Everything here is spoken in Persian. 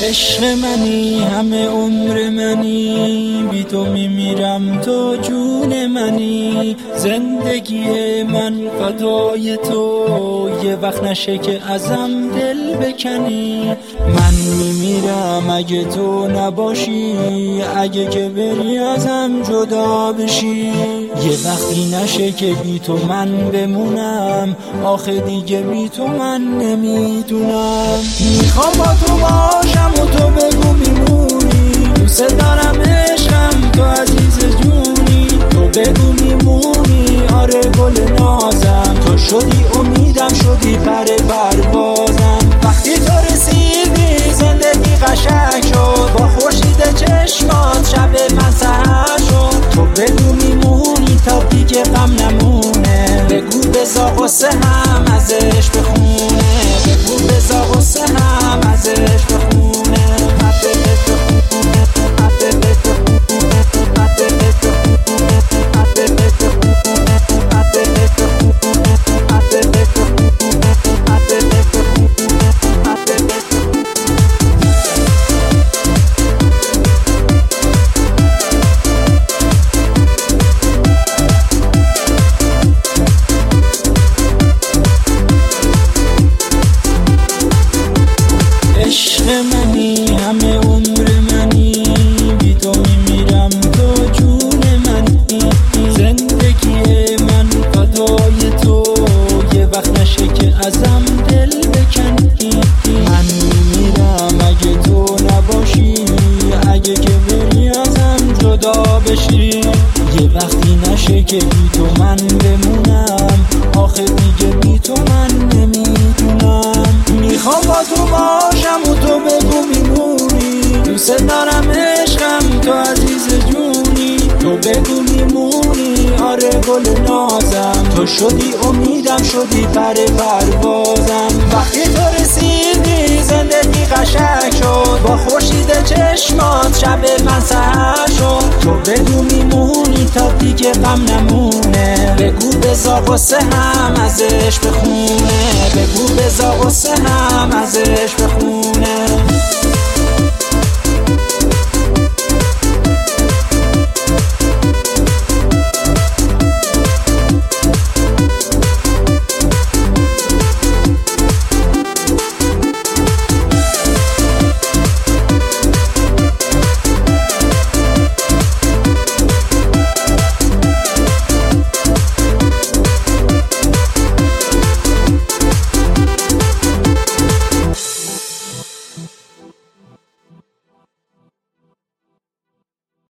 عشق منی همه عمر منی، بی تو میمیرم تو جون منی. زندگی من فدای تو، یه وقت نشه که ازم دل بکنی. من میمیرم اگه تو نباشی، اگه که بری ازم جدا بشی. یه وقتی نشه که بی تو من بمونم، آخه دیگه بی تو من نمیدونم. میخوام با تو باشم و تو بگو میمونی، دوست دارم عشقم تو عزیز جونی. تو بگو میمونی آره گل نازم، تو شدی امیدم شدی پر پروازم. وقتی تو رسیدی زندگی قشنگ شد، با خورشید چشمات شب من سحر شد. تو بگو میمونی تا دیگه غم نمونه، بگو بزا غصه هم ازش بخونه، بگو بزا غصه هم ازش بخونه. عشق منی همه عمر منی، بی تو میمیرم تو جون منی. زندگی من فدای تو، یه وقت نشه که ازم دل بکنی. من میمیرم اگه تو نباشی، اگه که بری ازم جدا بشی. یه وقتی نشه که بی تو من بمونم، آخه دیگه بی تو من نمیدونم. میخوام با تو باشم و تو بگو میمونی، دوست دارم عشقم تو عزیز جونی. تو بگو میمونی آره گل نازم، تو شدی امیدم شدی پر پروازم. وقتی تو رسیدی زندگی قشنگ شد، با خورشید چشمات شب من سحر شد. تو بگو میمونی تا دیگه غم نمونه، بگو بزا غصه هم ازش بخونه، بگو بزا غصه هم ازش بخونه.